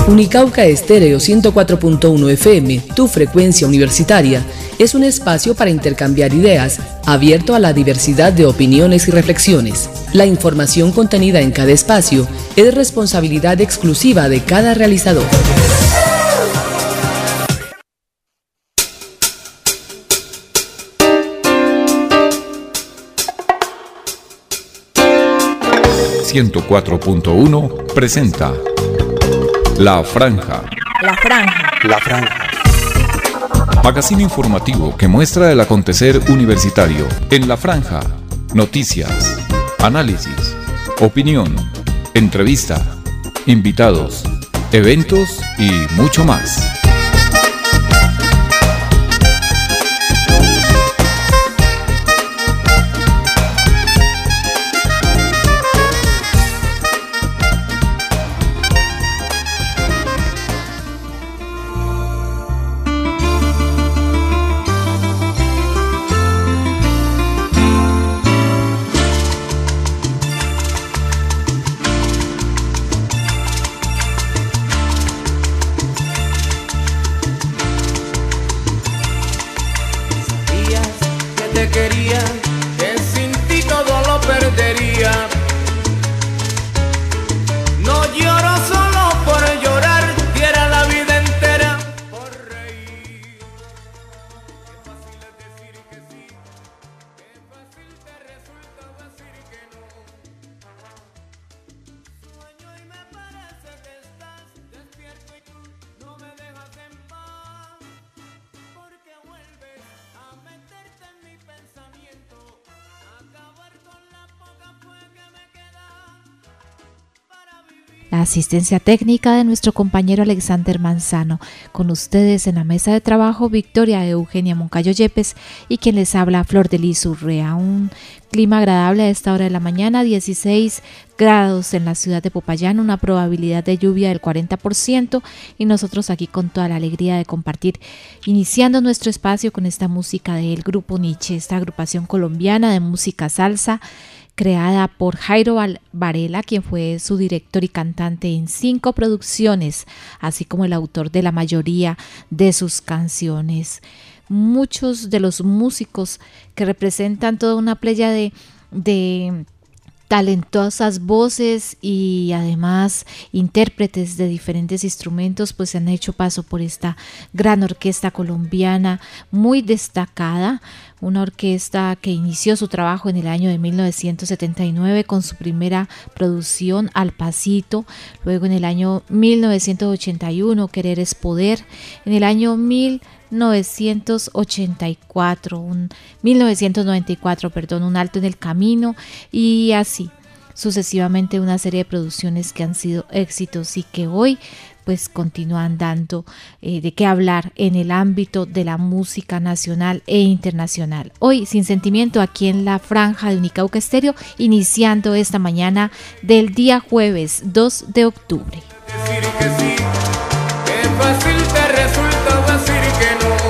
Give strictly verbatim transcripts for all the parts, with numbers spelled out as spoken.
Unicauca Estéreo ciento cuatro punto uno F M, tu frecuencia universitaria, es un espacio para intercambiar ideas, abierto a la diversidad de opiniones y reflexiones. La información contenida en cada espacio es responsabilidad exclusiva de cada realizador. ciento cuatro punto uno presenta La Franja. La Franja. La Franja. Magazine informativo que muestra el acontecer universitario. En La Franja, noticias, análisis, opinión, entrevista, invitados, eventos y mucho más. La asistencia técnica de nuestro compañero Alexander Manzano. Con ustedes en la mesa de trabajo, Victoria Eugenia Moncayo Yepes y quien les habla, Flor de Lis Urrea. Un clima agradable a esta hora de la mañana, dieciséis grados en la ciudad de Popayán, una probabilidad de lluvia del cuarenta por ciento y nosotros aquí con toda la alegría de compartir, iniciando nuestro espacio con esta música del Grupo Nietzsche, esta agrupación colombiana de música salsa, creada por Jairo Varela, quien fue su director y cantante en cinco producciones, así como el autor de la mayoría de sus canciones. Muchos de los músicos que representan toda una playa de, de talentosas voces y además intérpretes de diferentes instrumentos, pues se han hecho paso por esta gran orquesta colombiana muy destacada, una orquesta que inició su trabajo en el año de mil novecientos setenta y nueve con su primera producción Al Pasito, luego en el año mil novecientos ochenta y uno Querer es Poder, en el año mil novecientos ochenta y cuatro, un, mil novecientos noventa y cuatro, perdón, Un Alto en el Camino, y así sucesivamente una serie de producciones que han sido éxitos y que hoy pues continúan dando eh, de qué hablar en el ámbito de la música nacional e internacional. Hoy, Sin Sentimiento, aquí en la Franja de Unicauca Estéreo, iniciando esta mañana del día jueves dos de octubre. Decir que sí, qué fácil te resulta decir que no.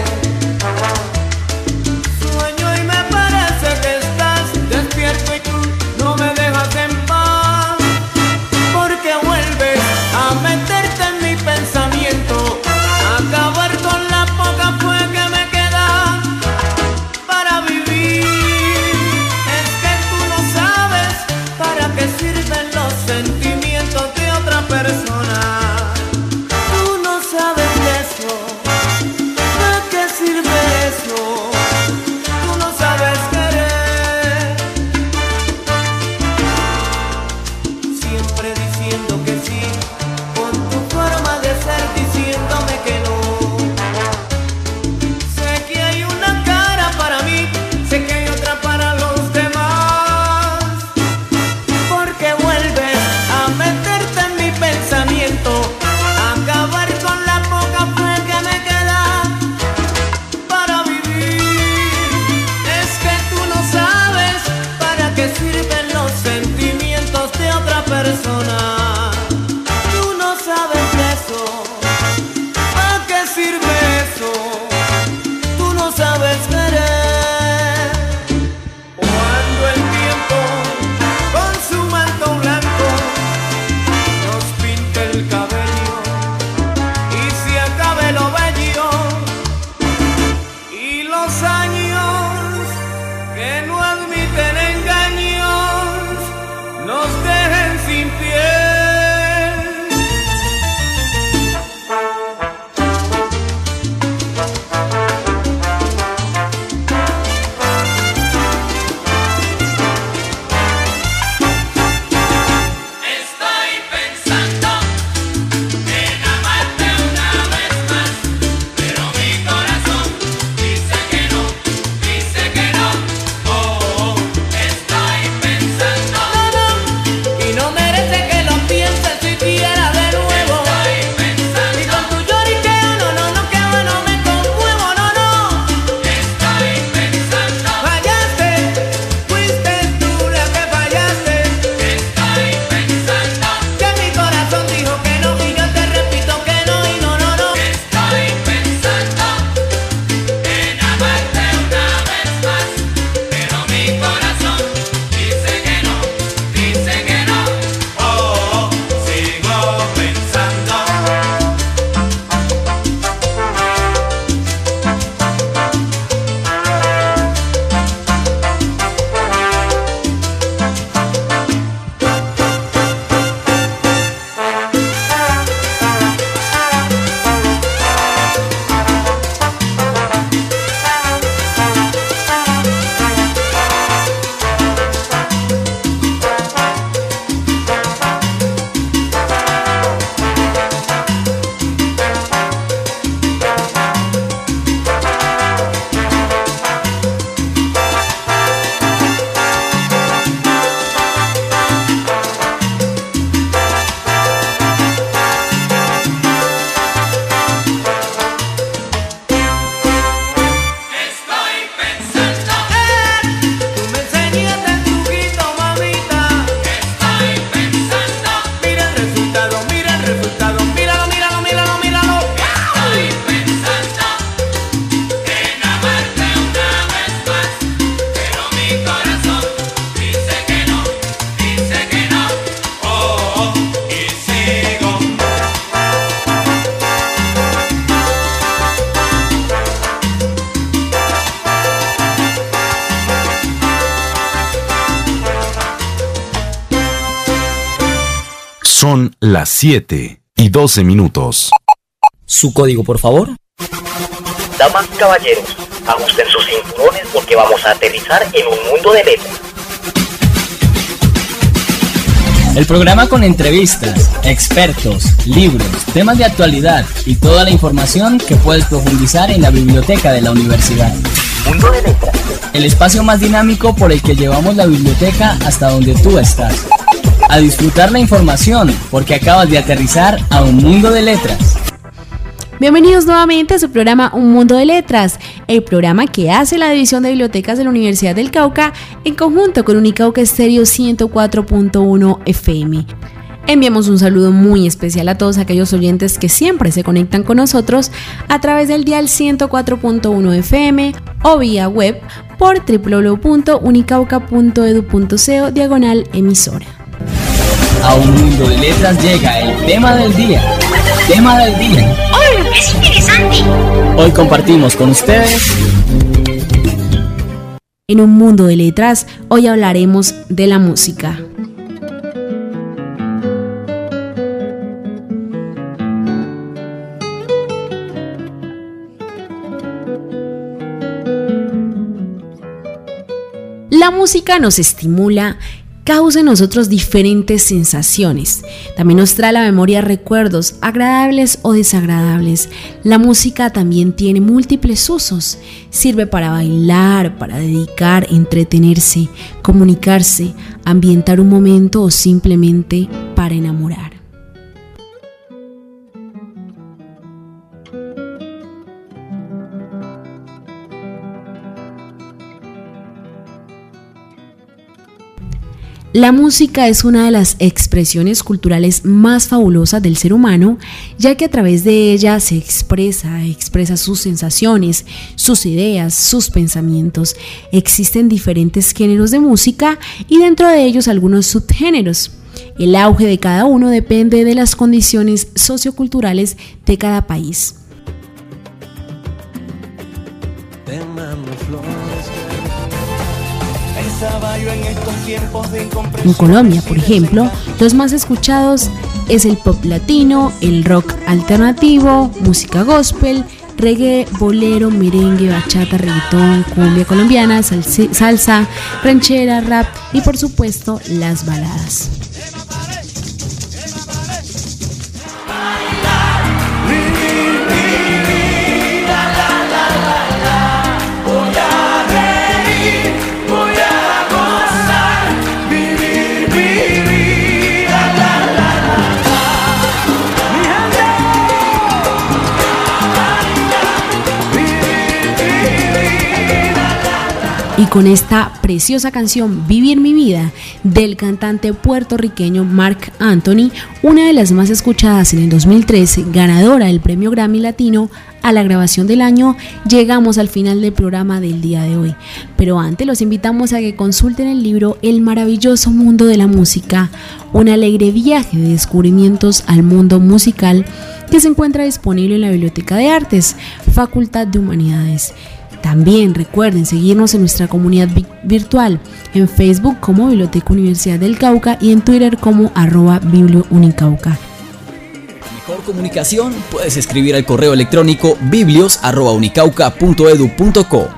Sueño y me parece que estás despierto y tú no me dejas en paz, porque vuelves a meterte en mi pensamiento, a acabar con la poca fue que me queda para vivir. Es que tú no sabes para qué sirven los sentimientos de otra persona. Tú no sabes Son las siete y doce minutos. ¿Su código, por favor? Damas y caballeros, ajusten sus cinturones porque vamos a aterrizar en un mundo de letras. El programa con entrevistas, expertos, libros, temas de actualidad y toda la información que puedes profundizar en la biblioteca de la universidad. Mundo de letras. El espacio más dinámico por el que llevamos la biblioteca hasta donde tú estás. A disfrutar la información porque acabas de aterrizar a un mundo de letras. Bienvenidos nuevamente a su programa Un Mundo de Letras, el programa que hace la División de Bibliotecas de la Universidad del Cauca en conjunto con Unicauca Estéreo ciento cuatro punto uno F M. Enviamos un saludo muy especial a todos aquellos oyentes que siempre se conectan con nosotros a través del dial ciento cuatro punto uno F M o vía web por doble u doble u doble u punto unicauca punto edu punto co diagonal emisora. A Un Mundo de Letras llega el tema del día. Tema del día. ¡Oh, es interesante! Hoy compartimos con ustedes. En Un Mundo de Letras, hoy hablaremos de la música. La música nos estimula, causa en nosotros diferentes sensaciones. También nos trae a la memoria recuerdos agradables o desagradables. La música también tiene múltiples usos. Sirve para bailar, para dedicar, entretenerse, comunicarse, ambientar un momento o simplemente para enamorar. La música es una de las expresiones culturales más fabulosas del ser humano, ya que a través de ella se expresa, expresa sus sensaciones, sus ideas, sus pensamientos. Existen diferentes géneros de música y dentro de ellos algunos subgéneros. El auge de cada uno depende de las condiciones socioculturales de cada país. En Colombia, por ejemplo, los más escuchados es el pop latino, el rock alternativo, música gospel, reggae, bolero, merengue, bachata, reggaetón, cumbia colombiana, salsa, salsa, ranchera, rap y por supuesto las baladas. Y con esta preciosa canción Vivir mi vida del cantante puertorriqueño Marc Anthony, una de las más escuchadas en el dos mil trece, ganadora del premio Grammy Latino a la grabación del año, llegamos al final del programa del día de hoy. Pero antes los invitamos a que consulten el libro El maravilloso mundo de la música, un alegre viaje de descubrimientos al mundo musical, que se encuentra disponible en la Biblioteca de Artes, Facultad de Humanidades. También recuerden seguirnos en nuestra comunidad vi- virtual, en Facebook como Biblioteca Universidad del Cauca y en Twitter como arroba bibliounicauca. Mejor comunicación, puedes escribir al correo electrónico biblios arroba unicauca punto edu punto co.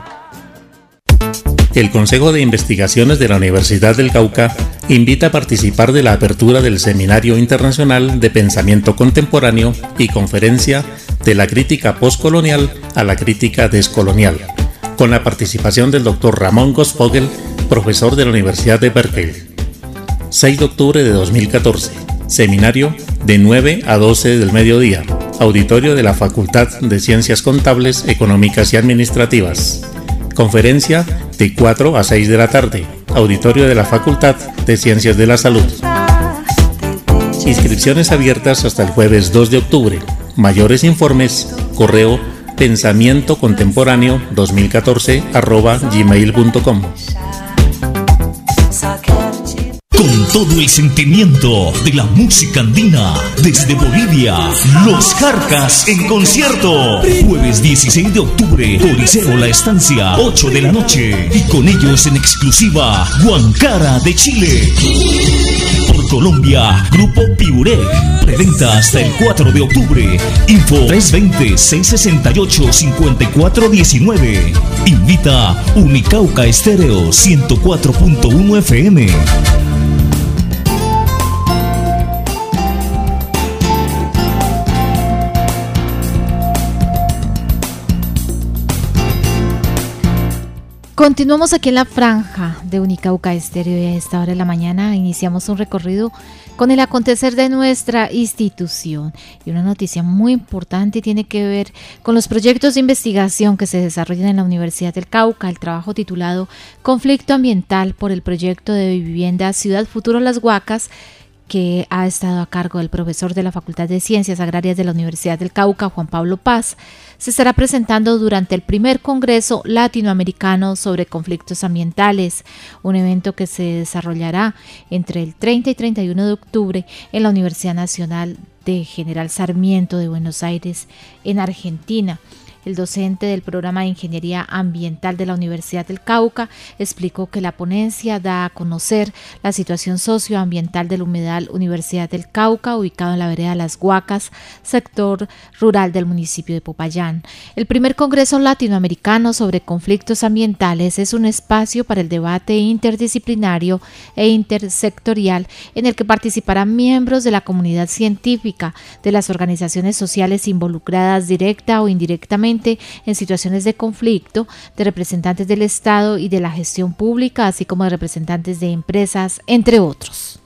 El Consejo de Investigaciones de la Universidad del Cauca invita a participar de la apertura del Seminario Internacional de Pensamiento Contemporáneo y conferencia de la crítica postcolonial a la crítica descolonial, con la participación del doctor Ramón Gosfogel, profesor de la Universidad de Berkeley. seis de octubre de dos mil catorce, seminario de nueve a doce del mediodía, auditorio de la Facultad de Ciencias Contables, Económicas y Administrativas. Conferencia de cuatro a seis de la tarde, auditorio de la Facultad de Ciencias de la Salud. Inscripciones abiertas hasta el jueves dos de octubre. Mayores informes, correo pensamiento contemporáneo dos mil catorce arroba gmail punto com. Con todo el sentimiento de la música andina, desde Bolivia, Los Carcas en concierto. Jueves dieciséis de octubre, Coliseo La Estancia, ocho de la noche. Y con ellos en exclusiva, Guancara de Chile. Por Colombia. Grupo Piureg. Preventa hasta el cuatro de octubre. Info tres dos cero, seis seis ocho, cinco cuatro uno nueve. Invita Unicauca Estéreo ciento cuatro punto uno F M. Continuamos aquí en la franja de Unicauca Estéreo y a esta hora de la mañana iniciamos un recorrido con el acontecer de nuestra institución. Y una noticia muy importante tiene que ver con los proyectos de investigación que se desarrollan en la Universidad del Cauca. El trabajo titulado Conflicto Ambiental por el proyecto de vivienda Ciudad Futuro Las Huacas, que ha estado a cargo del profesor de la Facultad de Ciencias Agrarias de la Universidad del Cauca, Juan Pablo Paz, se estará presentando durante el primer Congreso Latinoamericano sobre Conflictos Ambientales, un evento que se desarrollará entre el treinta y treinta y uno de octubre en la Universidad Nacional de General Sarmiento de Buenos Aires, en Argentina. El docente del programa de Ingeniería Ambiental de la Universidad del Cauca explicó que la ponencia da a conocer la situación socioambiental del humedal Universidad del Cauca, ubicado en la vereda Las Huacas, sector rural del municipio de Popayán. El primer Congreso Latinoamericano sobre Conflictos Ambientales es un espacio para el debate interdisciplinario e intersectorial en el que participarán miembros de la comunidad científica, de las organizaciones sociales involucradas directa o indirectamente en situaciones de conflicto, de representantes del Estado y de la gestión pública, así como de representantes de empresas, entre otros.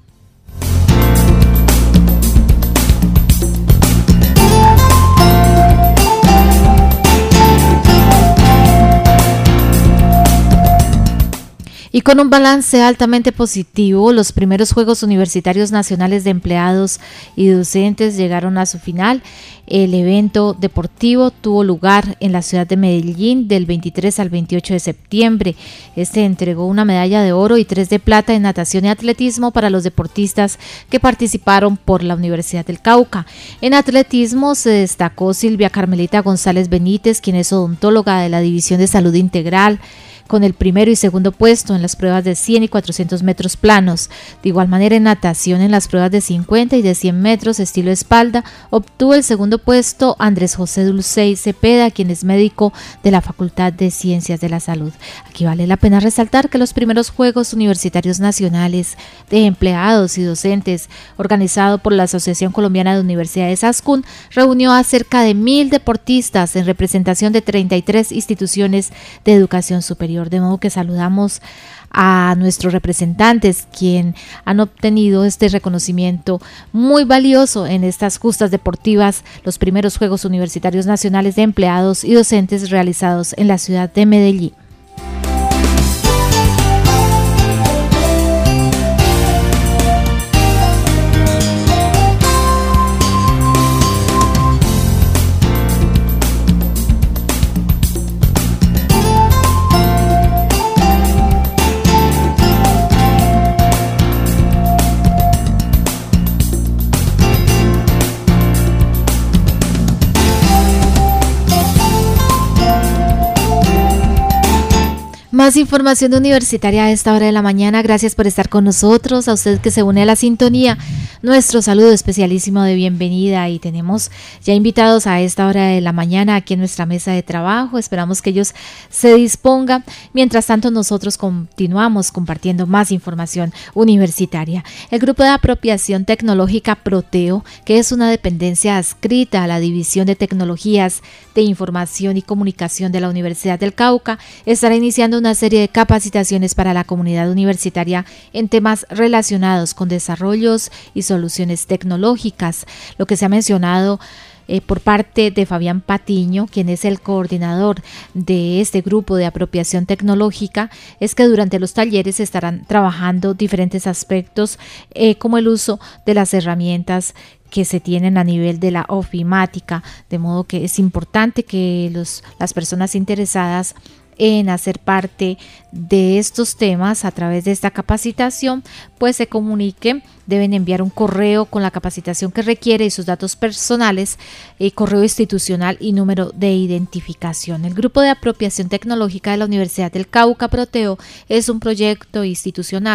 Y con un balance altamente positivo, los primeros Juegos Universitarios Nacionales de Empleados y Docentes llegaron a su final. El evento deportivo tuvo lugar en la ciudad de Medellín del veintitrés al veintiocho de septiembre. Este entregó una medalla de oro y tres de plata en natación y atletismo para los deportistas que participaron por la Universidad del Cauca. En atletismo se destacó Silvia Carmelita González Benítez, quien es odontóloga de la División de Salud Integral, con el primero y segundo puesto en las pruebas de cien y cuatrocientos metros planos. De igual manera, en natación, en las pruebas de cincuenta y de cien metros estilo espalda, obtuvo el segundo puesto Andrés José Dulcey Cepeda, quien es médico de la Facultad de Ciencias de la Salud. Aquí vale la pena resaltar que los primeros Juegos Universitarios Nacionales de Empleados y Docentes, organizado por la Asociación Colombiana de Universidades ASCUN, reunió a cerca de mil deportistas en representación de treinta y tres instituciones de educación superior. De modo que saludamos a nuestros representantes, quien han obtenido este reconocimiento muy valioso en estas justas deportivas, los primeros Juegos Universitarios Nacionales de Empleados y Docentes realizados en la ciudad de Medellín. Más información universitaria a esta hora de la mañana. Gracias por estar con nosotros. A usted que se une a la sintonía, nuestro saludo especialísimo de bienvenida, y tenemos ya invitados a esta hora de la mañana aquí en nuestra mesa de trabajo. Esperamos que ellos se dispongan. Mientras tanto, nosotros continuamos compartiendo más información universitaria. El Grupo de Apropiación Tecnológica Proteo, que es una dependencia adscrita a la División de Tecnologías de Información y Comunicación de la Universidad del Cauca, estará iniciando una serie de capacitaciones para la comunidad universitaria en temas relacionados con desarrollos y soluciones tecnológicas. Lo que se ha mencionado Eh, por parte de Fabián Patiño, quien es el coordinador de este grupo de apropiación tecnológica, es que durante los talleres se estarán trabajando diferentes aspectos eh, como el uso de las herramientas que se tienen a nivel de la ofimática, de modo que es importante que los, las personas interesadas en hacer parte de estos temas a través de esta capacitación, pues se comuniquen. Deben enviar un correo con la capacitación que requiere y sus datos personales, eh, correo institucional y número de identificación. El Grupo de Apropiación Tecnológica de la Universidad del Cauca, Proteo, es un proyecto institucional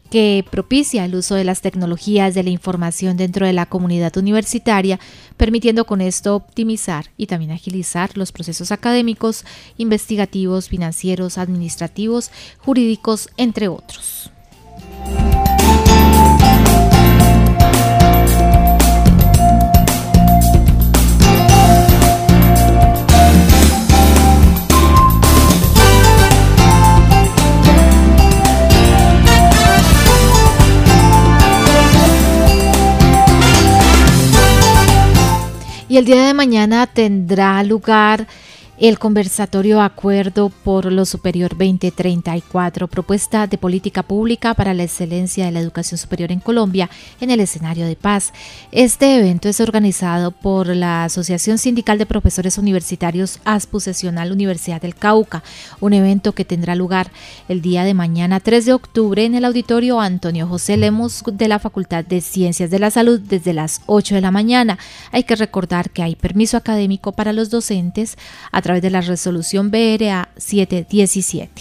que propicia el uso de las tecnologías de la información dentro de la comunidad universitaria, permitiendo con esto optimizar y también agilizar los procesos académicos, investigativos, financieros, administrativos, jurídicos, entre otros. Y el día de mañana tendrá lugar el conversatorio Acuerdo por lo Superior veinte treinta y cuatro, propuesta de política pública para la excelencia de la educación superior en Colombia en el escenario de paz. Este evento es organizado por la Asociación Sindical de Profesores Universitarios ASPU Seccional Universidad del Cauca, un evento que tendrá lugar el día de mañana tres de octubre en el auditorio Antonio José Lemos de la Facultad de Ciencias de la Salud desde las ocho de la mañana. Hay que recordar que hay permiso académico para los docentes a través de la resolución B R A setecientos diecisiete.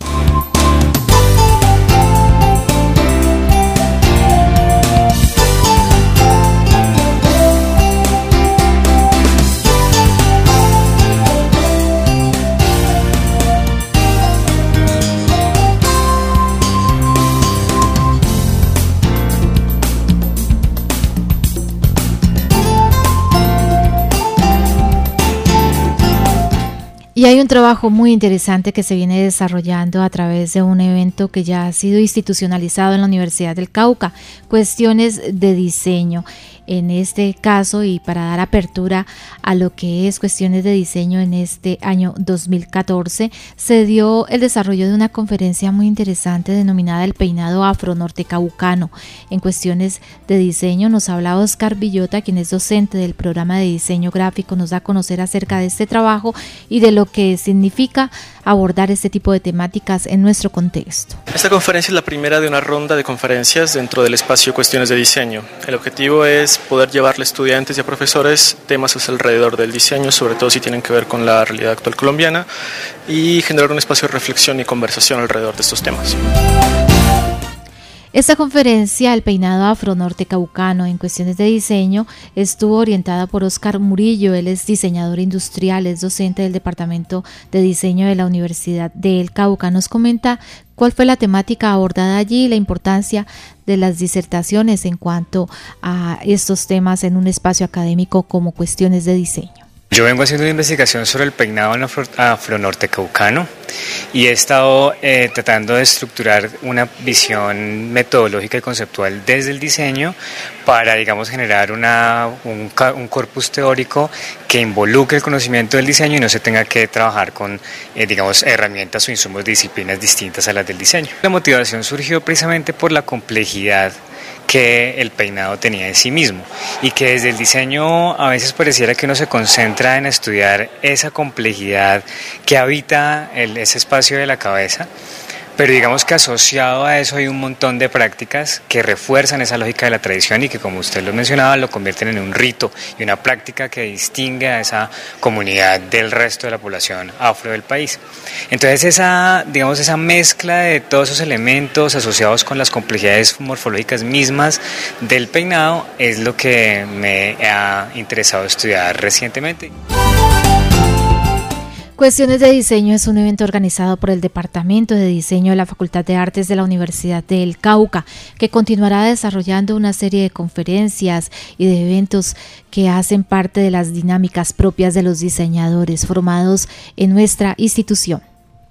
Y hay un trabajo muy interesante que se viene desarrollando a través de un evento que ya ha sido institucionalizado en la Universidad del Cauca, cuestiones de diseño. En este caso, y para dar apertura a lo que es cuestiones de diseño en este año dos mil catorce, se dio el desarrollo de una conferencia muy interesante denominada El Peinado Afro-Norte-Caucano. En cuestiones de diseño nos habla Oscar Villota, quien es docente del programa de diseño gráfico, nos da a conocer acerca de este trabajo y de lo que significa abordar este tipo de temáticas en nuestro contexto. Esta conferencia es la primera de una ronda de conferencias dentro del espacio Cuestiones de Diseño. El objetivo es poder llevarle a estudiantes y a profesores temas alrededor del diseño, sobre todo si tienen que ver con la realidad actual colombiana, y generar un espacio de reflexión y conversación alrededor de estos temas. Esta conferencia, El Peinado Afro-Norte-Caucano en cuestiones de diseño, estuvo orientada por Oscar Murillo. Él es diseñador industrial, es docente del Departamento de Diseño de la Universidad del Cauca. Nos comenta cuál fue la temática abordada allí y la importancia de las disertaciones en cuanto a estos temas en un espacio académico como cuestiones de diseño. Yo vengo haciendo una investigación sobre el peinado afro-norte-caucano y he estado eh, tratando de estructurar una visión metodológica y conceptual desde el diseño para, digamos, generar una, un, un corpus teórico que involucre el conocimiento del diseño y no se tenga que trabajar con, eh, digamos, herramientas o insumos de disciplinas distintas a las del diseño. La motivación surgió precisamente por la complejidad que el peinado tenía en sí mismo y que desde el diseño a veces pareciera que uno se concentra en estudiar esa complejidad que habita el, ese espacio de la cabeza, pero digamos que asociado a eso hay un montón de prácticas que refuerzan esa lógica de la tradición y que, como usted lo mencionaba, lo convierten en un rito y una práctica que distingue a esa comunidad del resto de la población afro del país. Entonces esa, digamos, esa mezcla de todos esos elementos asociados con las complejidades morfológicas mismas del peinado es lo que me ha interesado estudiar recientemente. Cuestiones de Diseño es un evento organizado por el Departamento de Diseño de la Facultad de Artes de la Universidad del Cauca, que continuará desarrollando una serie de conferencias y de eventos que hacen parte de las dinámicas propias de los diseñadores formados en nuestra institución.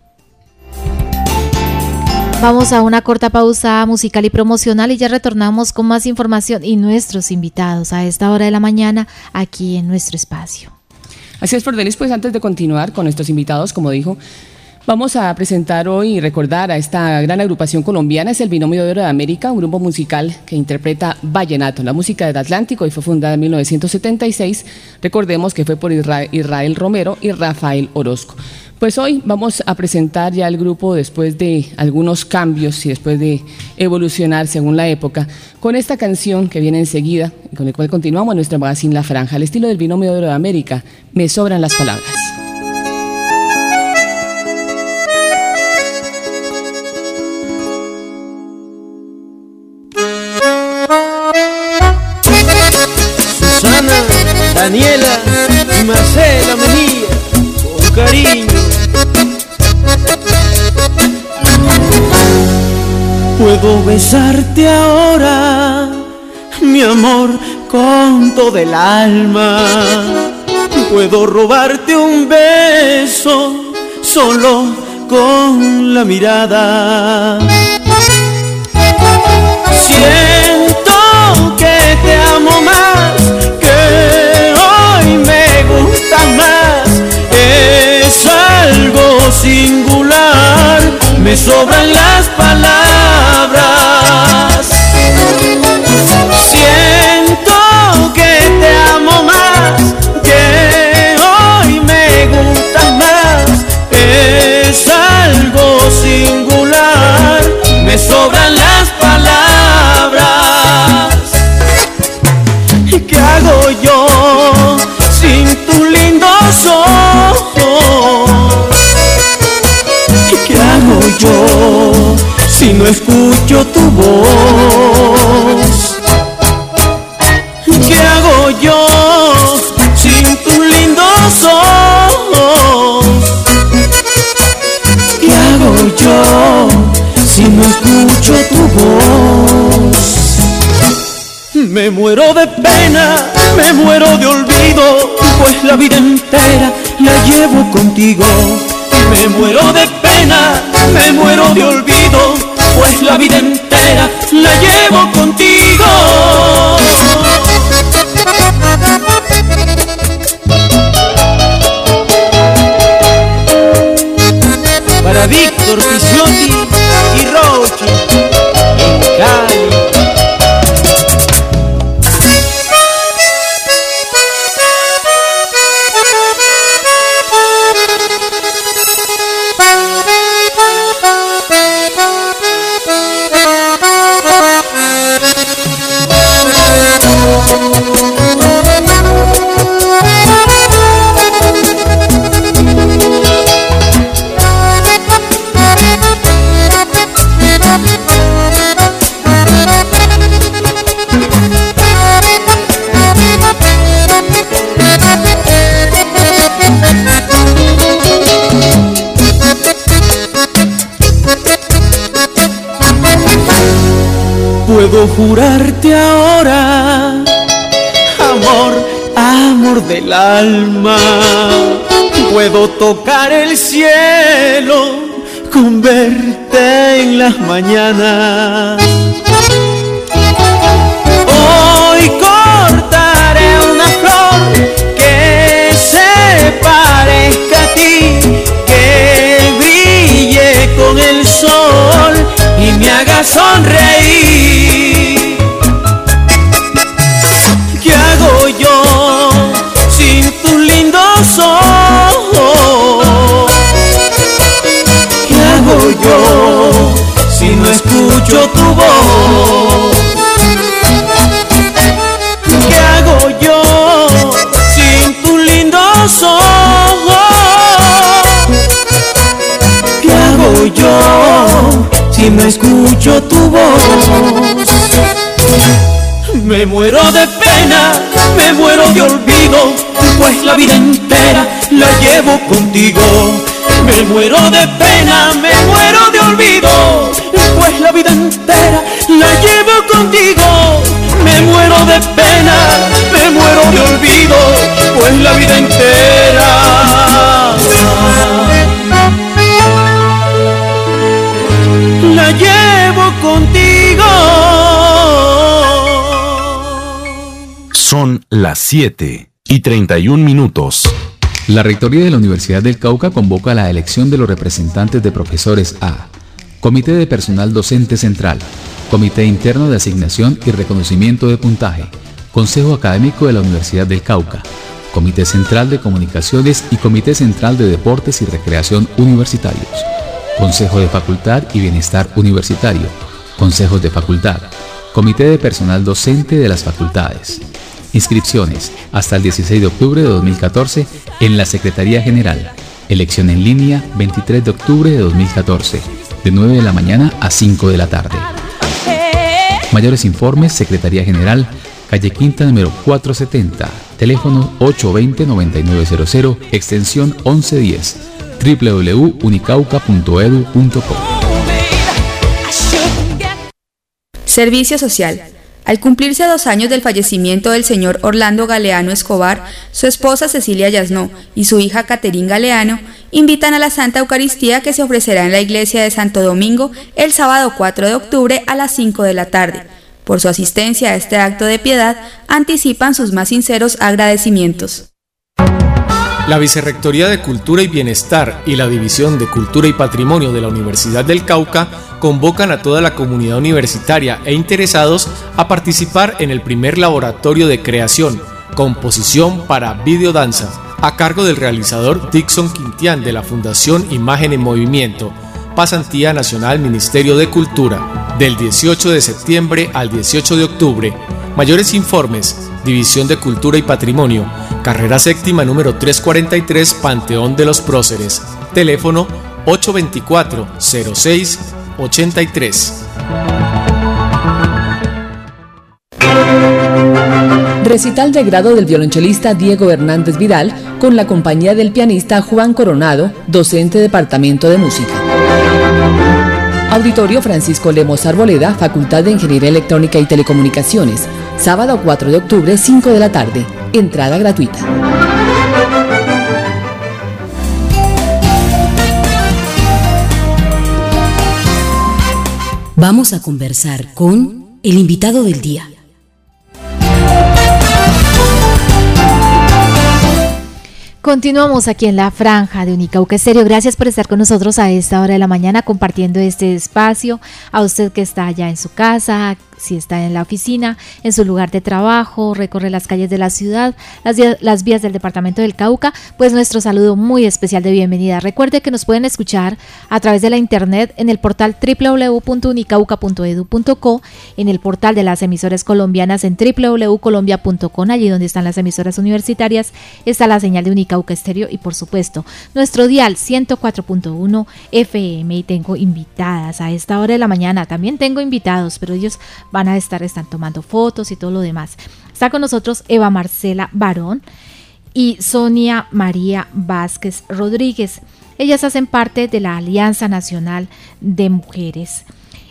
Vamos a una corta pausa musical y promocional y ya retornamos con más información y nuestros invitados a esta hora de la mañana aquí en nuestro espacio. Así es, Flordelis, pues antes de continuar con nuestros invitados, como dijo, vamos a presentar hoy y recordar a esta gran agrupación colombiana, es el Binomio de Oro de América, un grupo musical que interpreta vallenato, la música del Atlántico, y fue fundada en mil novecientos setenta y seis, recordemos que fue por Israel, Israel Romero y Rafael Orozco. Pues hoy vamos a presentar ya el grupo después de algunos cambios y después de evolucionar según la época, con esta canción que viene enseguida, con el cual continuamos nuestra magazine La Franja, al estilo del Binomio de Oro de América, Me Sobran las Palabras. Daniela y Marcela Mejía, con cariño. Puedo besarte ahora, mi amor, con todo el alma. Puedo robarte un beso solo con la mirada. Siento que te amo más, que hoy me gustas más. Es algo singular, me sobran las palabras. Siento que te amo más, que hoy me gustas más. Es algo singular, me sobran las palabras. ¿Qué hago yo sin tus lindos ojos? ¿Qué hago yo si no escucho tu voz? ¿Qué hago yo sin tus lindos ojos? ¿Qué hago yo si no escucho tu voz? Me muero de pena, me muero de olvido, pues la vida entera la llevo contigo. Me muero de pena, me muero de olvido, pues la vida entera la llevo contigo. Para Víctor Picciotti y Roche, en Cali. Puedo jurarte ahora, amor, amor del alma. Puedo tocar el cielo con verte en las mañanas. Hoy cortaré una flor que se parezca a ti, que brille con el sol y me haga sonreír. ¿Qué hago yo sin tus lindos ojos? ¿Qué hago yo si no escucho tu voz? ¿Qué hago yo sin tus lindos ojos? ¿Qué hago yo si no escucho tu voz? Me muero de pena, me muero de olvido, pues la vida entera la llevo contigo. Me muero de pena, me muero de olvido, pues la vida entera la llevo contigo. Me muero de pena, me muero de olvido, pues la vida entera la llevo contigo. Son las siete y treinta y un minutos. La Rectoría de la Universidad del Cauca convoca la elección de los representantes de profesores a Comité de Personal Docente Central, Comité Interno de Asignación y Reconocimiento de Puntaje, Consejo Académico de la Universidad del Cauca, Comité Central de Comunicaciones y Comité Central de Deportes y Recreación Universitarios, Consejo de Facultad y Bienestar Universitario, Consejos de Facultad, Comité de Personal Docente de las Facultades. Inscripciones hasta el dieciséis de octubre de dos mil catorce en la Secretaría General. Elección en línea veintitrés de octubre de dos mil catorce, de nueve de la mañana a cinco de la tarde. Mayores informes, Secretaría General, calle Quinta número cuatrocientos setenta, Teléfono ocho dos cero, nueve nueve cero cero, extensión once diez. doble u doble u doble u punto unicauca punto edu punto co. Servicio social. Al cumplirse dos años del fallecimiento del señor Orlando Galeano Escobar, su esposa Cecilia Yasnó y su hija Caterín Galeano invitan a la Santa Eucaristía que se ofrecerá en la iglesia de Santo Domingo el sábado cuatro de octubre a las cinco de la tarde. Por su asistencia a este acto de piedad, anticipan sus más sinceros agradecimientos. La Vicerrectoría de Cultura y Bienestar y la División de Cultura y Patrimonio de la Universidad del Cauca convocan a toda la comunidad universitaria e interesados a participar en el primer laboratorio de creación, composición para videodanza, a cargo del realizador Dixon Quintián de la Fundación Imagen en Movimiento, Pasantía Nacional Ministerio de Cultura, del dieciocho de septiembre al dieciocho de octubre. Mayores informes, División de Cultura y Patrimonio, carrera séptima número trescientos cuarenta y tres, Panteón de los Próceres. Teléfono ocho dos cuatro, cero seis, ochenta y tres. Recital de grado del violonchelista Diego Hernández Vidal con la compañía del pianista Juan Coronado, docente Departamento de Música. Auditorio Francisco Lemos Arboleda, Facultad de Ingeniería Electrónica y Telecomunicaciones. Sábado cuatro de octubre, cinco de la tarde. Entrada gratuita. Vamos a conversar con el invitado del día. Continuamos aquí en la franja de Unicauca Estéreo. Gracias por estar con nosotros a esta hora de la mañana compartiendo este espacio. A usted que está allá en su casa, si está en la oficina, en su lugar de trabajo, recorre las calles de la ciudad, las, las vías del departamento del Cauca, pues nuestro saludo muy especial de bienvenida. Recuerde que nos pueden escuchar a través de la internet en el portal doble u doble u doble u punto unicauca punto edu punto co, en el portal de las emisoras colombianas en doble u doble u doble u punto colombia punto com, allí donde están las emisoras universitarias, está la señal de Unicauca Estéreo y por supuesto nuestro dial ciento cuatro punto uno F M. Y tengo invitadas a esta hora de la mañana, también tengo invitados, pero ellos van a estar, están tomando fotos y todo lo demás. Está con nosotros Eva Marcela Barón y Sonia María Vázquez Rodríguez. Ellas hacen parte de la Alianza Nacional de Mujeres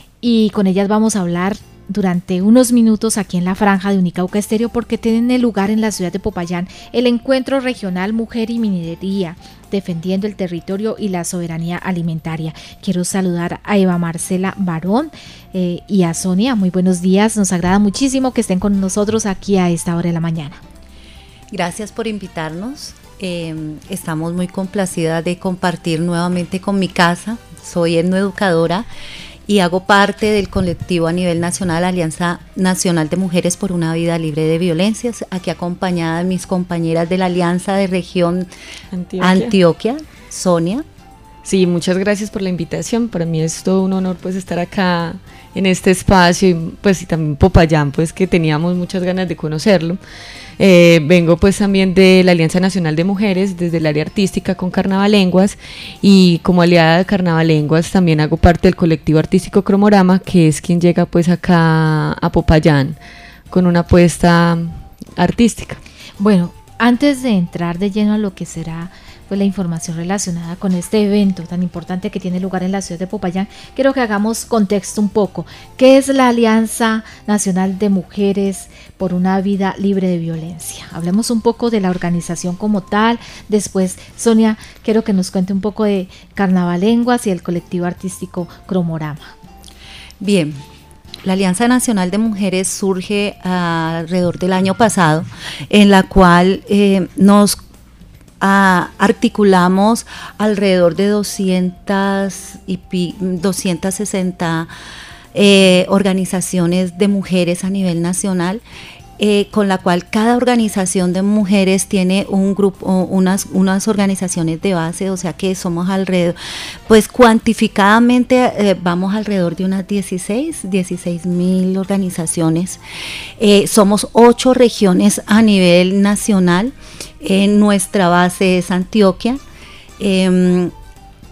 y con ellas vamos a hablar durante unos minutos aquí en la franja de Unicauca Estéreo porque tiene lugar en la ciudad de Popayán el Encuentro Regional Mujer y Minería, defendiendo el territorio y la soberanía alimentaria. Quiero saludar a Eva Marcela Barón eh, y a Sonia. Muy buenos días, nos agrada muchísimo que estén con nosotros aquí a esta hora de la mañana. Gracias por invitarnos, eh, estamos muy complacidas de compartir nuevamente con mi casa. Soy etnoeducadora y hago parte del colectivo a nivel nacional, Alianza Nacional de Mujeres por una Vida Libre de Violencias, aquí acompañada de mis compañeras de la Alianza de Región Antioquia, Antioquia Sonia. Sí, muchas gracias por la invitación. Para mí es todo un honor pues estar acá en este espacio y pues y también Popayán, pues que teníamos muchas ganas de conocerlo. Eh, vengo pues también de la Alianza Nacional de Mujeres desde el área artística con Carnavalenguas y como aliada de Carnavalenguas también hago parte del colectivo artístico Cromorama, que es quien llega pues acá a Popayán con una apuesta artística. Bueno, antes de entrar de lleno a lo que será pues la información relacionada con este evento tan importante que tiene lugar en la ciudad de Popayán, quiero que hagamos contexto un poco. ¿Qué es la Alianza Nacional de Mujeres por una Vida Libre de Violencia? Hablemos un poco de la organización como tal. Después, Sonia, quiero que nos cuente un poco de Carnavalenguas y el colectivo artístico Cromorama. Bien, la Alianza Nacional de Mujeres surge alrededor del año pasado, en la cual eh, nos Uh, articulamos alrededor de doscientas y pi, doscientas sesenta eh, organizaciones de mujeres a nivel nacional, eh, con la cual cada organización de mujeres tiene un grupo, unas, unas organizaciones de base, o sea que somos alrededor, pues cuantificadamente eh, vamos alrededor de unas dieciséis mil organizaciones. Eh, somos ocho regiones a nivel nacional. En nuestra base es Antioquia, eh,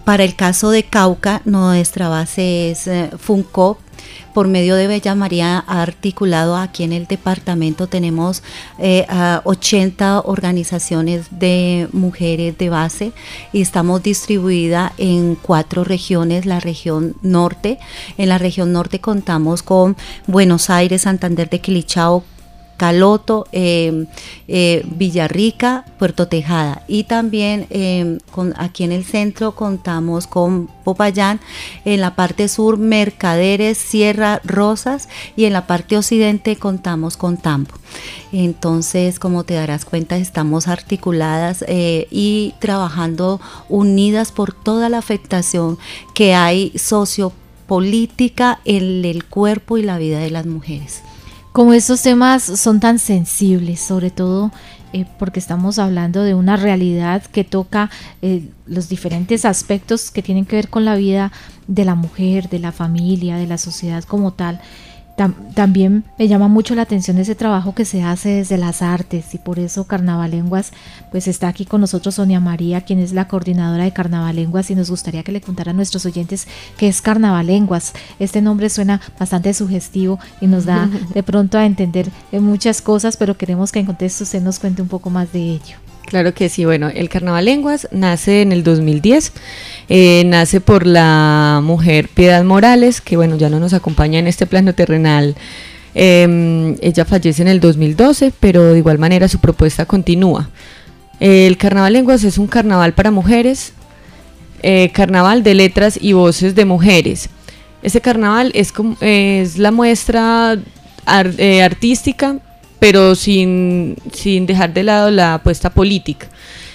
para el caso de Cauca, nuestra base es eh, FUNCOP. Por medio de Bella María ha articulado aquí en el departamento, tenemos eh, a ochenta organizaciones de mujeres de base y estamos distribuidas en cuatro regiones, la región norte. En la región norte contamos con Buenos Aires, Santander de Quilichao, Caloto, eh, eh, Villarrica, Puerto Tejada, y también eh, con, aquí en el centro contamos con Popayán, en la parte sur Mercaderes, Sierra, Rosas, y en la parte occidente contamos con Tambo. Entonces, como te darás cuenta, estamos articuladas eh, y trabajando unidas por toda la afectación que hay sociopolítica en el cuerpo y la vida de las mujeres. Como estos temas son tan sensibles, sobre todo eh, porque estamos hablando de una realidad que toca eh, los diferentes aspectos que tienen que ver con la vida de la mujer, de la familia, de la sociedad como tal, tam- también me llama mucho la atención ese trabajo que se hace desde las artes, y por eso Carnavalenguas, pues está aquí con nosotros Sonia María, quien es la coordinadora de Carnavalenguas, y nos gustaría que le contara a nuestros oyentes qué es Carnavalenguas. Este nombre suena bastante sugestivo y nos da de pronto a entender muchas cosas, pero queremos que en contexto usted nos cuente un poco más de ello. Claro que sí, bueno, el Carnavalenguas nace en el dos mil diez, eh, nace por la mujer Piedad Morales, que bueno, ya no nos acompaña en este plano terrenal. Eh, ella fallece en el dos mil doce, pero de igual manera su propuesta continúa. El Carnavalenguas es un carnaval para mujeres, eh, carnaval de letras y voces de mujeres. Este carnaval es, como, eh, es la muestra ar, eh, artística, pero sin, sin dejar de lado la apuesta política.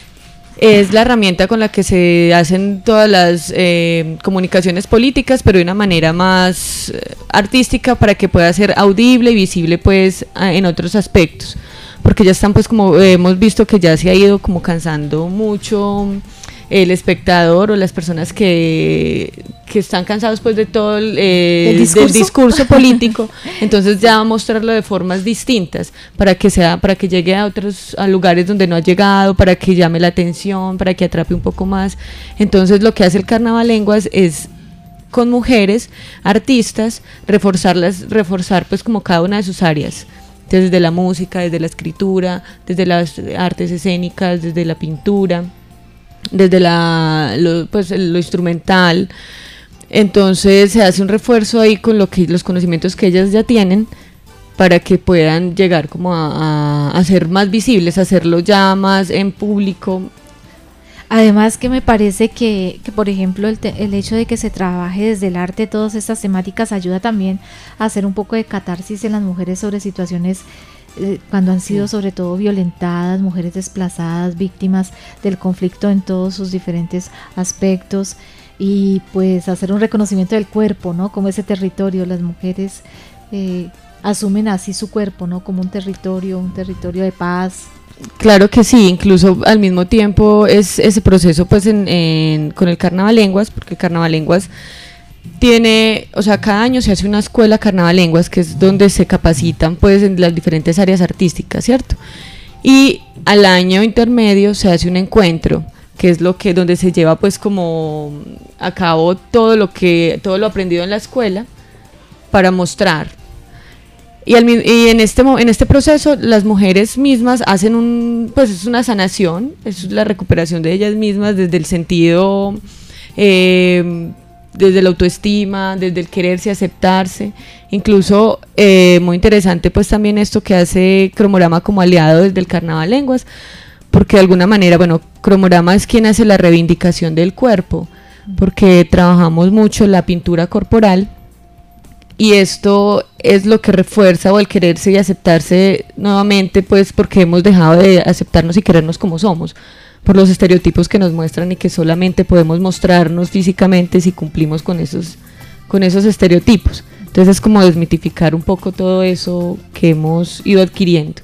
Es la herramienta con la que se hacen todas las eh, comunicaciones políticas, pero de una manera más eh, artística, para que pueda ser audible y visible pues en otros aspectos, porque ya están pues como eh, hemos visto que ya se ha ido como cansando mucho el espectador o las personas que, que están cansados pues de todo el, eh, ¿Del discurso? del discurso político. Entonces ya mostrarlo de formas distintas para que sea, para que llegue a otros a lugares donde no ha llegado, para que llame la atención, para que atrape un poco más. Entonces lo que hace el Carnavalenguas es, con mujeres artistas, reforzarlas, reforzar pues como cada una de sus áreas, desde la música, desde la escritura, desde las artes escénicas, desde la pintura, desde la lo, pues lo instrumental. Entonces se hace un refuerzo ahí con lo que los conocimientos que ellas ya tienen, para que puedan llegar como a, a, a ser más visibles, a hacerlo ya más en público. Además que me parece que, que por ejemplo el, te, el hecho de que se trabaje desde el arte todas estas temáticas ayuda también a hacer un poco de catarsis en las mujeres sobre situaciones eh, cuando han sido sí. sobre todo violentadas, mujeres desplazadas, víctimas del conflicto en todos sus diferentes aspectos, y pues hacer un reconocimiento del cuerpo, ¿no? Como ese territorio, las mujeres eh, asumen así su cuerpo, ¿no? Como un territorio, un territorio de paz. Claro que sí, incluso al mismo tiempo es ese proceso pues en, en, con el Carnavalenguas, porque el Carnavalenguas tiene, o sea, cada año se hace una escuela Carnavalenguas, que es donde se capacitan pues en las diferentes áreas artísticas, ¿cierto? Y al año intermedio se hace un encuentro, que es lo que donde se lleva pues como a cabo todo lo que todo lo aprendido en la escuela para mostrar. Y, al, y en este en este proceso las mujeres mismas hacen un pues es una sanación, es la recuperación de ellas mismas desde el sentido eh, desde la autoestima, desde el quererse, aceptarse. Incluso eh, muy interesante pues también esto que hace Cromorama como aliado desde el Carnavalenguas, porque de alguna manera, bueno, Cromorama es quien hace la reivindicación del cuerpo, porque trabajamos mucho la pintura corporal, y esto es lo que refuerza o el quererse y aceptarse nuevamente, pues porque hemos dejado de aceptarnos y querernos como somos, por los estereotipos que nos muestran y que solamente podemos mostrarnos físicamente si cumplimos con esos, con esos estereotipos. Entonces es como desmitificar un poco todo eso que hemos ido adquiriendo.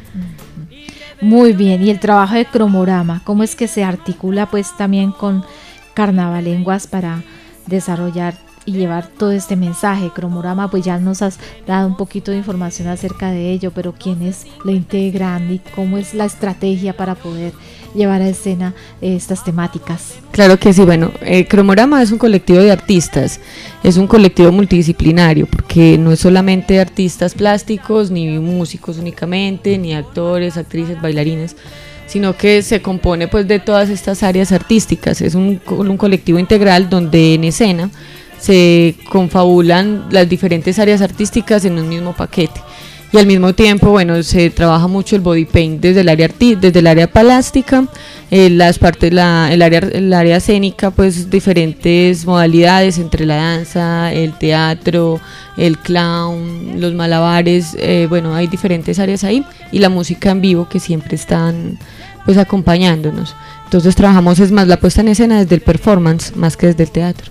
Muy bien, y el trabajo de Cromorama, ¿cómo es que se articula pues también con Carnavalenguas para desarrollar y llevar todo este mensaje. Cromorama, pues ya nos has dado un poquito de información acerca de ello, pero quiénes lo integran y cómo es la estrategia para poder llevar a escena estas temáticas. Claro que sí, bueno, eh, Cromorama es un colectivo de artistas, es un colectivo multidisciplinario, porque no es solamente artistas plásticos, ni músicos únicamente, ni actores, actrices, bailarines, sino que se compone pues de todas estas áreas artísticas. Es un, un colectivo integral donde en escena se confabulan las diferentes áreas artísticas en un mismo paquete. Y al mismo tiempo, bueno, se trabaja mucho el body paint desde el área arti desde el área plástica, eh, las partes, la, el área, el área escénica, pues diferentes modalidades entre la danza, el teatro, el clown, los malabares, eh, bueno, hay diferentes áreas ahí, y la música en vivo que siempre están pues acompañándonos. Entonces trabajamos es más la puesta en escena desde el performance más que desde el teatro.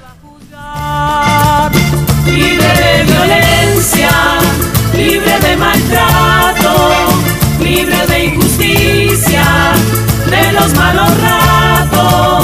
Libre de violencia, libre de maltrato, libre de injusticia, de los malos ratos.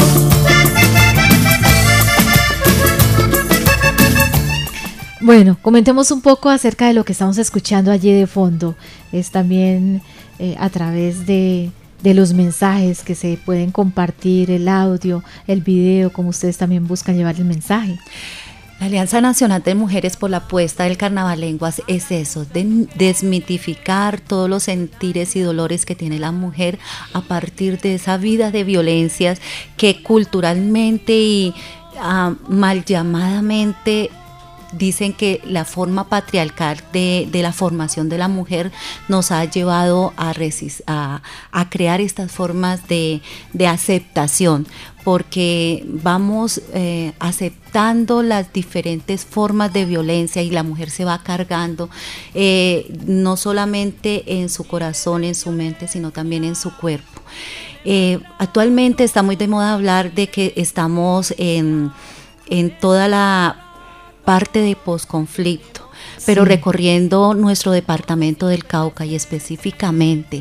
Bueno, comentemos un poco acerca de lo que estamos escuchando allí de fondo. Es también eh, a través de, de los mensajes que se pueden compartir, el audio, el video, como ustedes también buscan llevar el mensaje. La Alianza Nacional de Mujeres por la Puesta del Carnavalenguas es eso, de desmitificar todos los sentires y dolores que tiene la mujer a partir de esa vida de violencias que culturalmente y uh, mal llamadamente dicen que la forma patriarcal de, de la formación de la mujer nos ha llevado a, a, a crear estas formas de, de aceptación, porque vamos eh, aceptando las diferentes formas de violencia y la mujer se va cargando eh, no solamente en su corazón, en su mente, sino también en su cuerpo. Eh, actualmente está muy de moda hablar de que estamos en, en toda la parte de posconflicto, pero sí, recorriendo nuestro departamento del Cauca y específicamente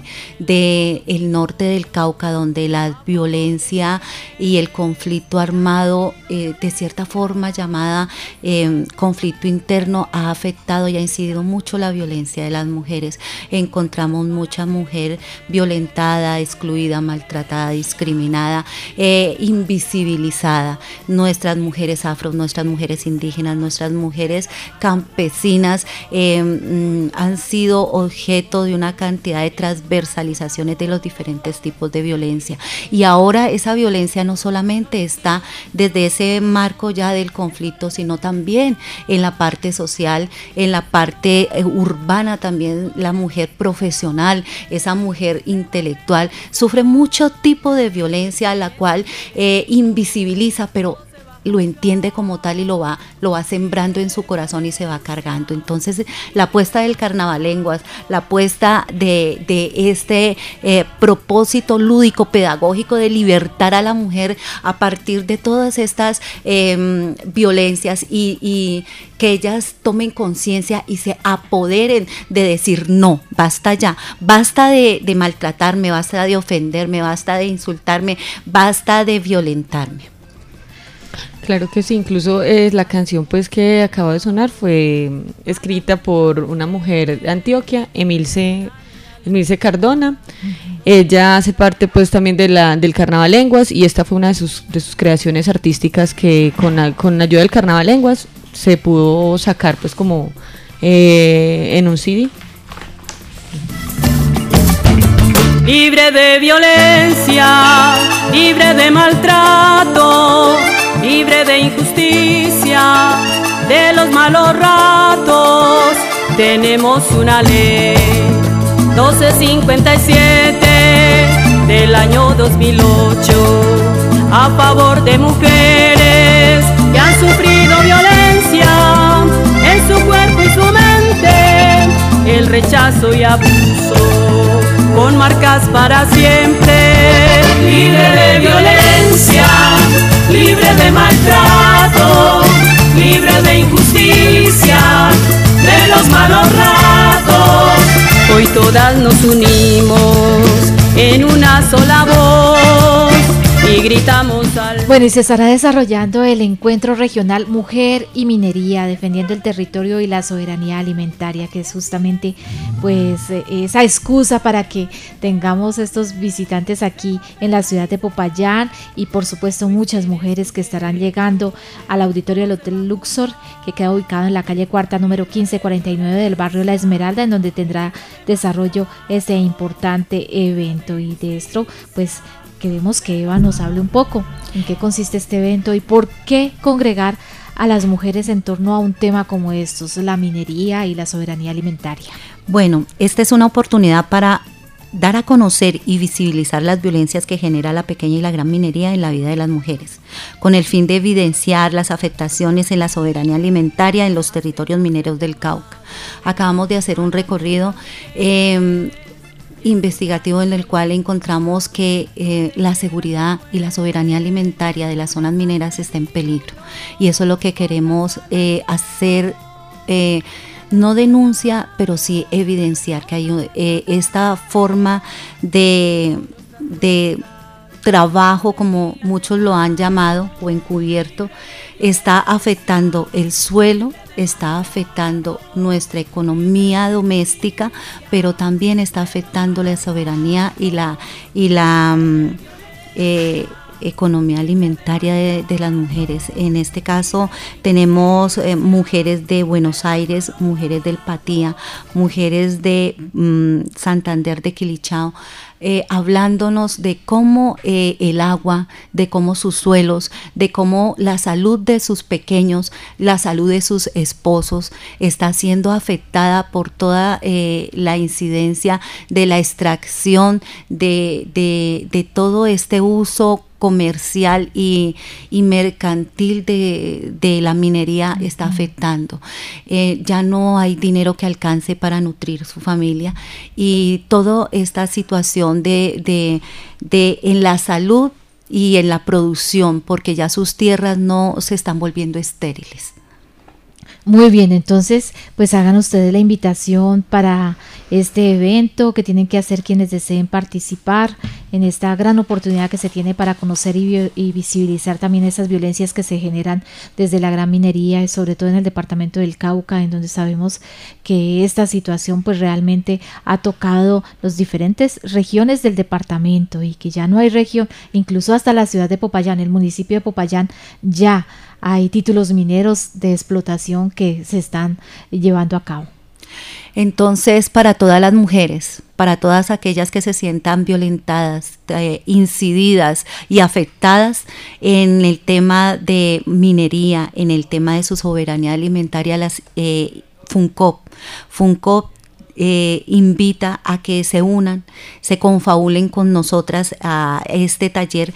del norte del Cauca, donde la violencia y el conflicto armado, eh, de cierta forma llamada eh, conflicto interno, ha afectado y ha incidido mucho la violencia de las mujeres. Encontramos mucha mujer violentada, excluida, maltratada, discriminada, eh, invisibilizada. Nuestras mujeres afro, nuestras mujeres indígenas, nuestras mujeres campesinas Eh, mm, han sido objeto de una cantidad de transversalizaciones de los diferentes tipos de violencia, y ahora esa violencia no solamente está desde ese marco ya del conflicto, sino también en la parte social, en la parte eh, urbana también. La mujer profesional, esa mujer intelectual sufre mucho tipo de violencia, la cual eh, invisibiliza, pero lo entiende como tal y lo va, lo va sembrando en su corazón y se va cargando. Entonces la apuesta del Carnavalenguas, la apuesta de, de este eh, propósito lúdico, pedagógico de libertar a la mujer a partir de todas estas eh, violencias y, y que ellas tomen conciencia y se apoderen de decir no, basta ya, basta de, de maltratarme, basta de ofenderme, basta de insultarme, basta de violentarme. Claro que sí, incluso eh, la canción pues que acaba de sonar fue escrita por una mujer de Antioquia, Emilce, Emilce Cardona. Uh-huh. Ella hace parte pues también de la, del Carnavalenguas, y esta fue una de sus, de sus creaciones artísticas que con, con ayuda del Carnavalenguas se pudo sacar pues como eh, en un C D. Libre de violencia, libre de maltrato, libre de injusticia, de los malos ratos, tenemos una ley doce cincuenta y siete del año dos mil ocho a favor de mujeres que han sufrido violencia en su cuerpo y su mente, el rechazo y abuso con marcas para siempre. Libre de violencia, libre de maltrato, libre de injusticia, de los malos ratos. Hoy todas nos unimos en una sola voz, y gritamos al... Bueno, y se estará desarrollando el encuentro regional Mujer y Minería, defendiendo el territorio y la soberanía alimentaria, que es justamente pues esa excusa para que tengamos estos visitantes aquí en la ciudad de Popayán, y por supuesto muchas mujeres que estarán llegando al auditorio del Hotel Luxor, que queda ubicado en la calle Cuarta, número quince cuarenta y nueve del barrio La Esmeralda, en donde tendrá desarrollo este importante evento. Y de esto pues queremos que Eva nos hable un poco en qué consiste este evento y por qué congregar a las mujeres en torno a un tema como estos, la minería y la soberanía alimentaria. Bueno, esta es una oportunidad para dar a conocer y visibilizar las violencias que genera la pequeña y la gran minería en la vida de las mujeres, con el fin de evidenciar las afectaciones en la soberanía alimentaria en los territorios mineros del Cauca. Acabamos de hacer un recorrido eh, investigativo en el cual encontramos que eh, la seguridad y la soberanía alimentaria de las zonas mineras está en peligro, y eso es lo que queremos eh, hacer, eh, no denuncia, pero sí evidenciar que hay eh, esta forma de, de trabajo, como muchos lo han llamado, o encubierto, está afectando el suelo, está afectando nuestra economía doméstica, pero también está afectando la soberanía y la, y la eh, economía alimentaria de, de las mujeres. En este caso tenemos eh, mujeres de Buenos Aires, mujeres del Patía, mujeres de mm, Santander, de Quilichao, Eh, hablándonos de cómo eh, el agua, de cómo sus suelos, de cómo la salud de sus pequeños, la salud de sus esposos está siendo afectada por toda eh, la incidencia de la extracción de, de, de todo este uso comercial y, y mercantil de, de la minería está afectando. Eh, ya no hay dinero que alcance para nutrir su familia, y toda esta situación de, de, de en la salud y en la producción, porque ya sus tierras no se están volviendo estériles. Muy bien, entonces pues hagan ustedes la invitación para este evento que tienen que hacer quienes deseen participar en esta gran oportunidad que se tiene para conocer y, y visibilizar también esas violencias que se generan desde la gran minería, y sobre todo en el departamento del Cauca, en donde sabemos que esta situación pues realmente ha tocado las diferentes regiones del departamento, y que ya no hay región, incluso hasta la ciudad de Popayán, el municipio de Popayán, ya hay títulos mineros de explotación que se están llevando a cabo. Entonces, para todas las mujeres, para todas aquellas que se sientan violentadas, eh, incididas y afectadas en el tema de minería, en el tema de su soberanía alimentaria, las eh, FUNCOP, FUNCOP Eh, invita a que se unan, se confabulen con nosotras a este taller,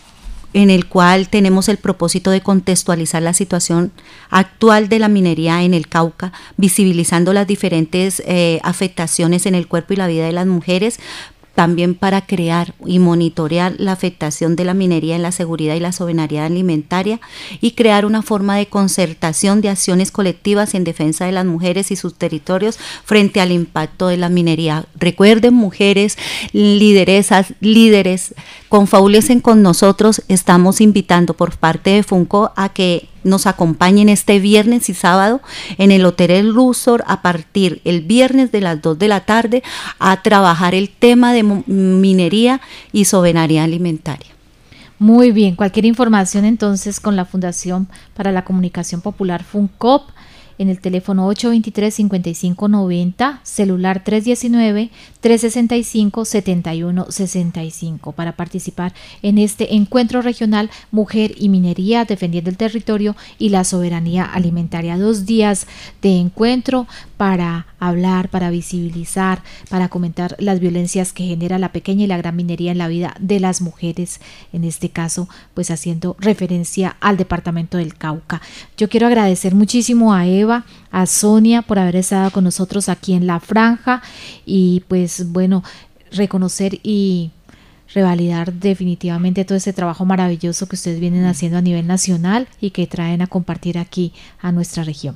en el cual tenemos el propósito de contextualizar la situación actual de la minería en el Cauca, visibilizando las diferentes eh, afectaciones en el cuerpo y la vida de las mujeres, también para crear y monitorear la afectación de la minería en la seguridad y la soberanía alimentaria, y crear una forma de concertación de acciones colectivas en defensa de las mujeres y sus territorios frente al impacto de la minería. Recuerden, mujeres, lideresas, líderes, confabúlense con nosotros. Estamos invitando por parte de FUNCO a que nos acompañen este viernes y sábado en el Hotel Luxor a partir el viernes de las dos de la tarde a trabajar el tema de minería y soberanía alimentaria. Muy bien, cualquier información entonces con la Fundación para la Comunicación Popular FUNCOP en el teléfono ocho dos tres, cinco cinco nueve cero, celular tres uno nueve, tres seis cinco, siete uno seis cinco, para participar en este encuentro regional Mujer y Minería, defendiendo el territorio y la soberanía alimentaria. Dos días de encuentro para hablar, para visibilizar, para comentar las violencias que genera la pequeña y la gran minería en la vida de las mujeres, en este caso pues haciendo referencia al departamento del Cauca. Yo quiero agradecer muchísimo a Eva, a Sonia por haber estado con nosotros aquí en La Franja, y pues bueno, reconocer y revalidar definitivamente todo ese trabajo maravilloso que ustedes vienen haciendo a nivel nacional y que traen a compartir aquí a nuestra región.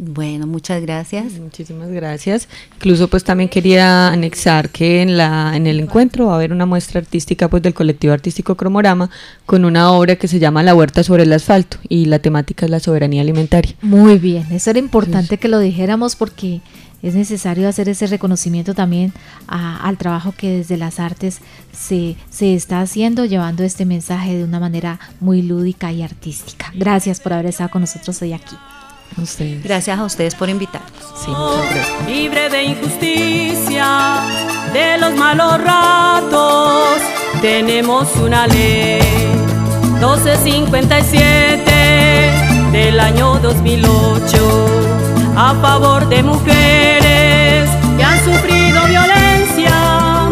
Bueno, muchas gracias. Muchísimas gracias. Incluso pues también quería anexar que en la en el encuentro va a haber una muestra artística pues del colectivo artístico Cromorama con una obra que se llama La huerta sobre el asfalto y la temática es la soberanía alimentaria. Muy bien, eso era importante que lo dijéramos porque es necesario hacer ese reconocimiento también a, al trabajo que desde las artes se, se está haciendo, llevando este mensaje de una manera muy lúdica y artística. Gracias por haber estado con nosotros hoy aquí. Ustedes. Gracias a ustedes por invitarnos. Sí, muchas gracias. Libre de injusticia, de los malos ratos, tenemos una ley doce cincuenta y siete del año dos mil ocho a favor de mujeres que han sufrido violencia.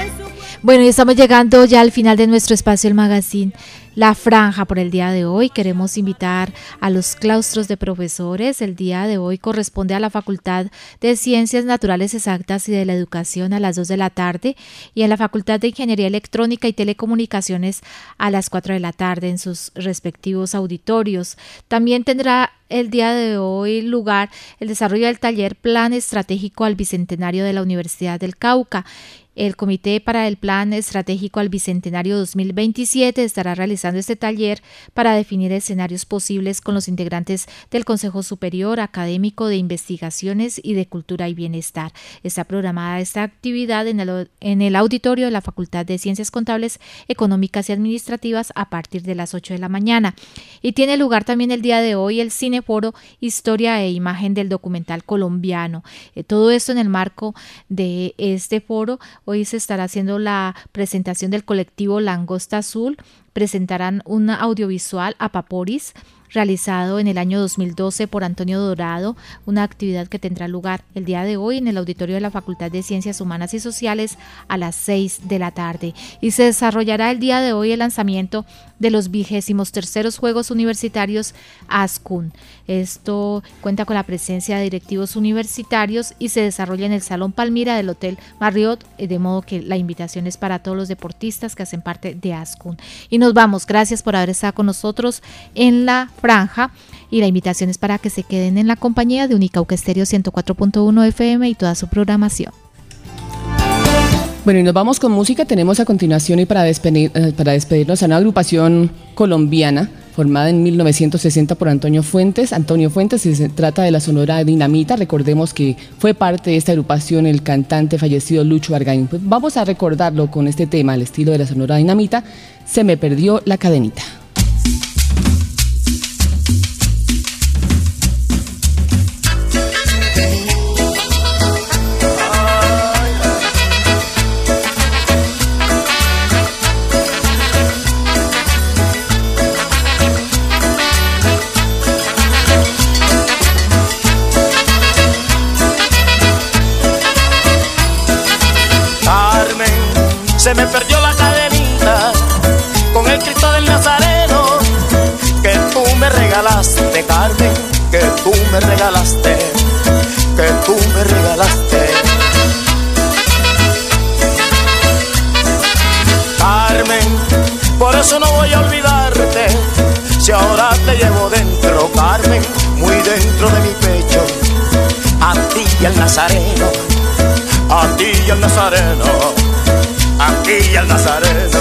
Bueno, y estamos llegando ya al final de nuestro espacio, el magazine La Franja, por el día de hoy. Queremos invitar a los claustros de profesores. El día de hoy corresponde a la Facultad de Ciencias Naturales Exactas y de la Educación a las dos de la tarde y en la Facultad de Ingeniería Electrónica y Telecomunicaciones a las cuatro de la tarde en sus respectivos auditorios. También tendrá el día de hoy lugar el desarrollo del taller Plan Estratégico al Bicentenario de la Universidad del Cauca. El Comité para el Plan Estratégico al Bicentenario dos mil veintisiete estará realizando este taller para definir escenarios posibles con los integrantes del Consejo Superior Académico de Investigaciones y de Cultura y Bienestar. Está programada esta actividad en el, en el auditorio de la Facultad de Ciencias Contables, Económicas y Administrativas a partir de las ocho de la mañana. Y tiene lugar también el día de hoy el Cineforo Historia e Imagen del Documental Colombiano. Eh, todo esto en el marco de este foro. Hoy se estará haciendo la presentación del colectivo Langosta Azul. Presentarán un audiovisual Apaporis, realizado en el año dos mil doce por Antonio Dorado, una actividad que tendrá lugar el día de hoy en el auditorio de la Facultad de Ciencias Humanas y Sociales a las seis de la tarde. Y se desarrollará el día de hoy el lanzamiento de los vigésimos terceros Juegos Universitarios ASCUN. Esto cuenta con la presencia de directivos universitarios y se desarrolla en el Salón Palmira del Hotel Marriott, de modo que la invitación es para todos los deportistas que hacen parte de ASCUN. Y nos vamos, gracias por haber estado con nosotros en la franja y la invitación es para que se queden en la compañía de Unicauca Estéreo ciento cuatro punto uno F M y toda su programación. Bueno, y nos vamos con música. Tenemos a continuación y para, despedir, para despedirnos a una agrupación colombiana formada en mil novecientos sesenta por Antonio Fuentes. Antonio Fuentes, y se trata de la Sonora Dinamita. Recordemos que fue parte de esta agrupación el cantante fallecido Lucho Argaín. Pues vamos a recordarlo con este tema, al estilo de la Sonora Dinamita, Se me perdió la cadenita. Se me perdió la cadenita con el Cristo del Nazareno que tú me regalaste, Carmen, que tú me regalaste, que tú me regalaste. Carmen, por eso no voy a olvidarte, si ahora te llevo dentro, Carmen, muy dentro de mi pecho, a ti y al Nazareno, a ti y al Nazareno. Aquí y al Nazareno.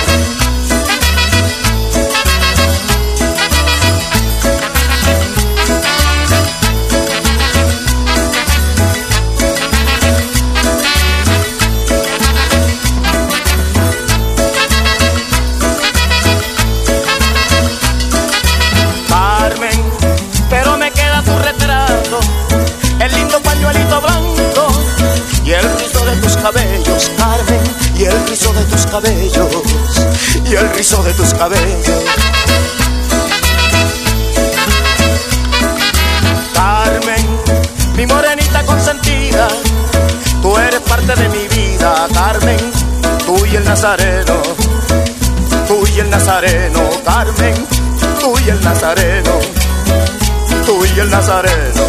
Carmen, pero me queda tu retrato, el lindo pañuelito blanco y el rizo de tus cabellos, Carmen, y el rizo de tus cabellos, y el rizo de tus cabellos. Carmen, mi morenita consentida, tú eres parte de mi vida, Carmen, tú y el Nazareno, tú y el Nazareno, Carmen, tú y el Nazareno, tú y el Nazareno.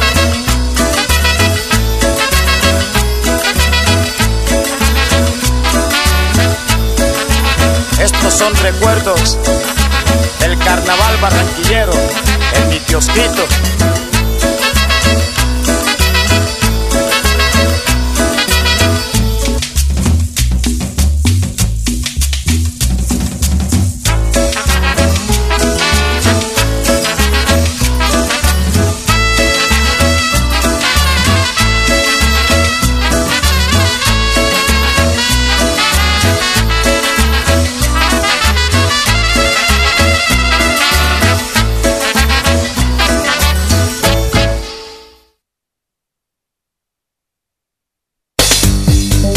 Estos son recuerdos del carnaval barranquillero en mi kiosquito.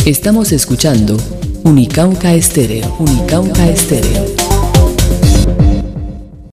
Estamos escuchando Unicauca Estéreo, Unicauca Estéreo.